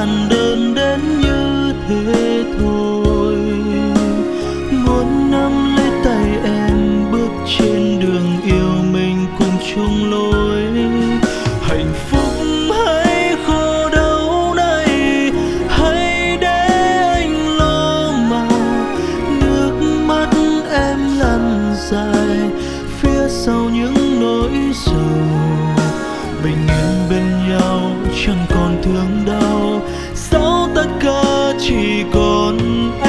giản đơn đến như thế thôi. Muốn nắm lấy tay em bước trên đường yêu mình cùng chung lối. Hạnh phúc hay khổ đau này, hãy để anh lo mà. Nước mắt em lăn dài phía sau những nỗi sầu. Bình yên bên nhau chẳng còn thương đau, sau tất cả chỉ còn